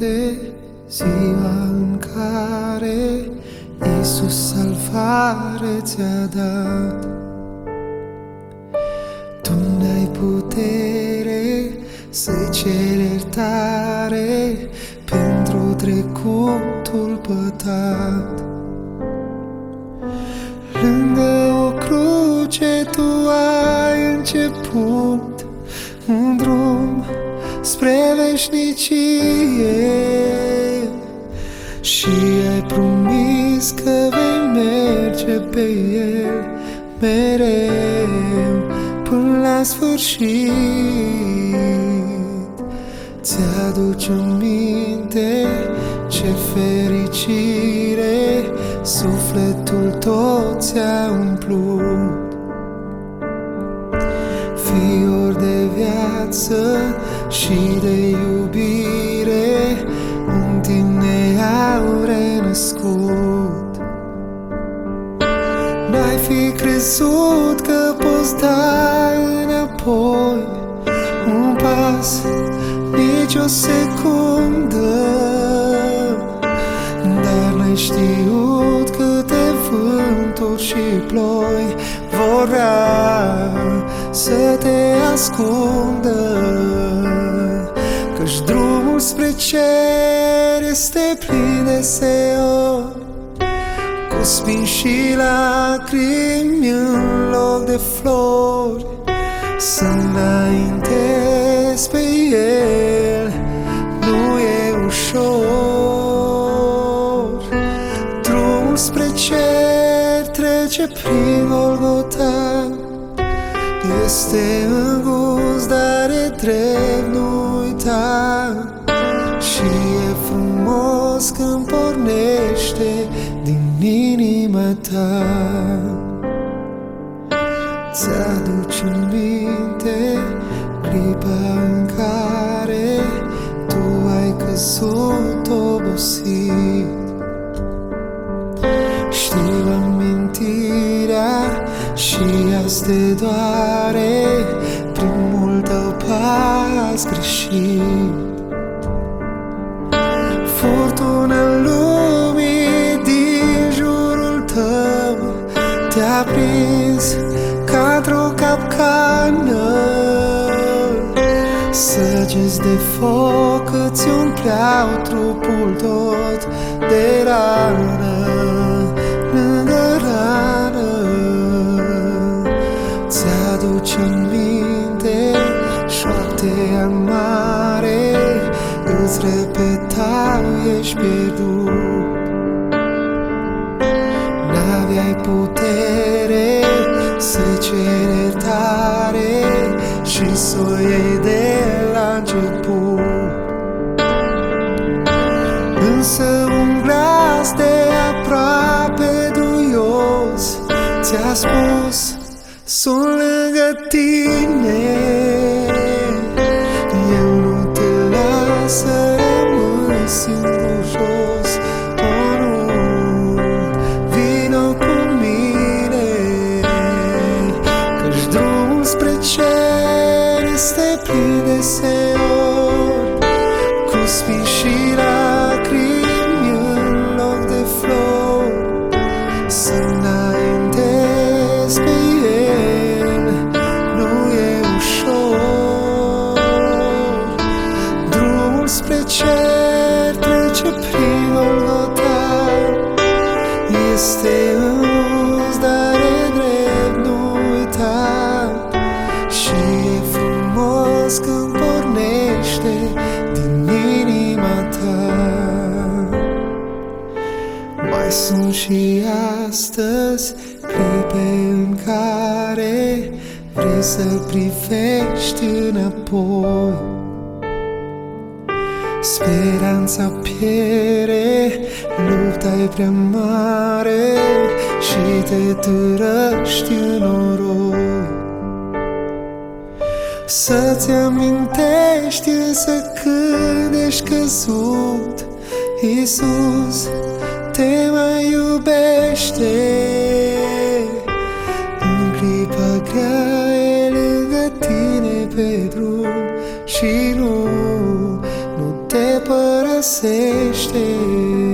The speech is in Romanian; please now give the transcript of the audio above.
minte ziua în care Iisus salvare ți-a dat. Tu n-ai putere să-i ceri iertare pentru trecutul pătat. Lângă o cruce tu ai început un drum spre veșnicie și ai promis că vei merge pe el mereu până la sfârșit. Ți-aduci aminte ce fericire sufletul tot ți-a umplut. Fior de viață și de iubire în tine au renăscut. N-ai fi crezut că poți da înapoi un pas, nici o secundă, dar n-ai știut câte vânturi și ploi vor vrea să te ascundă. Căci drumul spre cer este plin de seori, cu spini și lacrimi în loc de flori. Să înaintezi pe el nu e ușor. Drumul spre cer trece prin Golgota, este îngust, dar e drept, nu uita. Și e frumos când pornește din inima ta. Ți-aduci aminte clipa în care tu ai căzut obosit. Știu amintirea și azi te doare primul tău pas greșit. Furtuna lumii din jurul tău te-a prins ca într-o capcană. Săgeți de foc îți umpleau trupul tot de rană lângă rană. Ți-aduci aminte șoapte amare îți repetau ești pierdut. N-aveai putere să-i ceri iertare și să o iei de la început. Însă un glas de aproape duios ți-a spus: sunt lângă tine, eu nu te las să rămâi singur jos. Oh, nu, vino cu mine, căci drumul spre cer este plin de seori, cu spini și lacrimi în loc de flori. Să înaintezi pe el nu e ușor. Drumul spre cer trece prin Golgota, este îngust, dar e drept, nu uita. Și e frumos când pornește din inima ta. Mai sunt și astăzi clipe în care vrei să privești înapoi. Speranța pierde, lupta e prea mare și te târăști în noroi. Să-ți amintești însă când ești căzut, Iisus te mai iubește. În clipa grea e lângă tine pe drum și nu te părăsește. găsește.